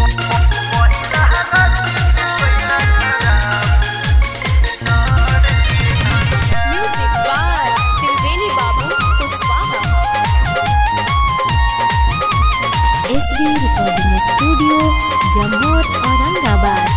Music by Triveni Babu Kuswaha. SV Recording Studio, Jammu, Aurangabad.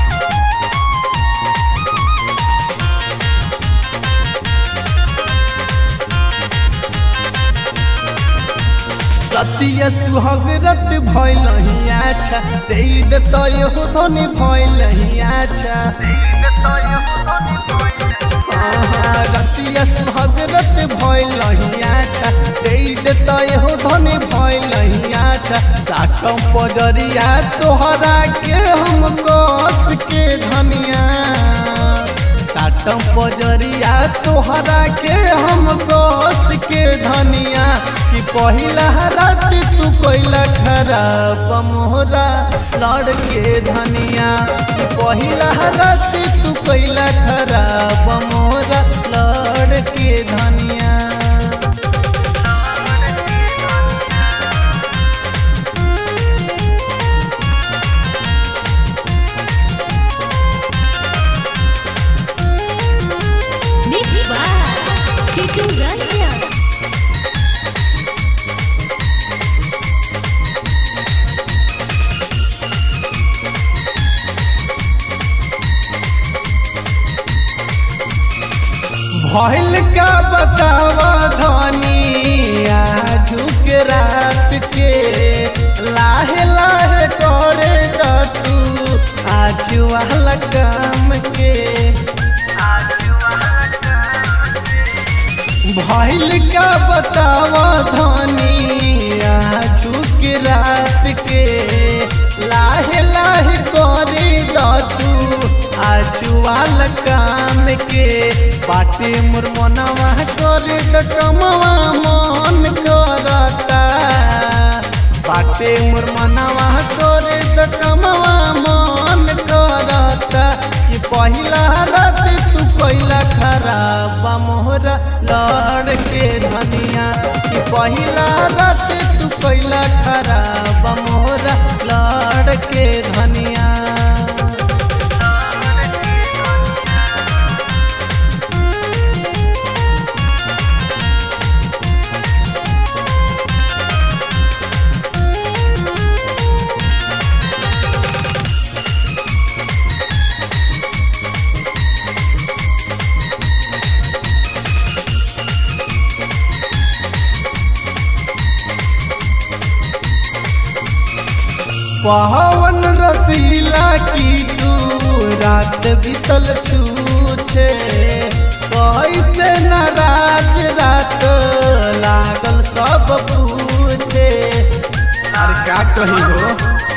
रतिया सुहाग रत भइल अच्छा दे देता हो धनी भइल अच्छा रतिया सुहाग रत भइल अच्छा दे देता हो धनी भइल अच्छा साठम पजरिया तोहरा के हम कस के धनिया साठम पजरिया तोहरा के हम कस के धनिया कि पहिला रात तू कोइला खराब मोहरा लड़के धनिया कि पहिला रात तू कोइला खराब मोहरा लड़के धनिया Mixed by Kitu Ranjan. भइल का बतावा धनिया झुक रात के लाहे लाहे करे द तू आज वाला काम के भइल का बतावा धनिया झुक रात के लाहे लाहे करे द तू आज वाला काम के बाटे मोर मनवा करे त कमवा मन करता बाटे मोर मनवा करे त कमवा मन करता कि पहिला रात तू कोइला खराब मोहरा लड़के धनिया कि पहिला रात तू कोइला खराब मोहरा लड़के धनिया पवन रसीला की तू रात बीतल छूछे कैसे नाराज रात लागल सब पूछे अरे का कही हो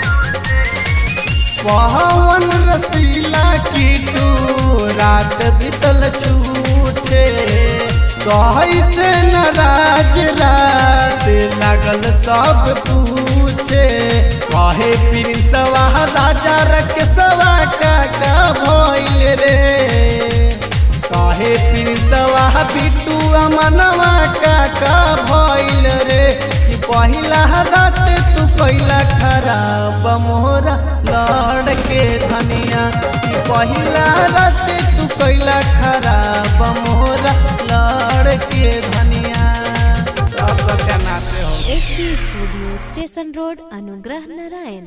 पवन रसीला की तू रात बीतल छूछे कैसे नाराज रात लागल सब पूछे कहे प्रिंसवा राजा रकेशवा का भइल रे कहे प्रिंसवा बिट्टू अमनवा का भइल रे कि पहिला रात तू कोइला खराब मोहरा लड़के धनिया कि पहिला रात तू कोइला खराब मोहरा लड़के धनिया SV Studio, Station Road, Anugrah Narayan.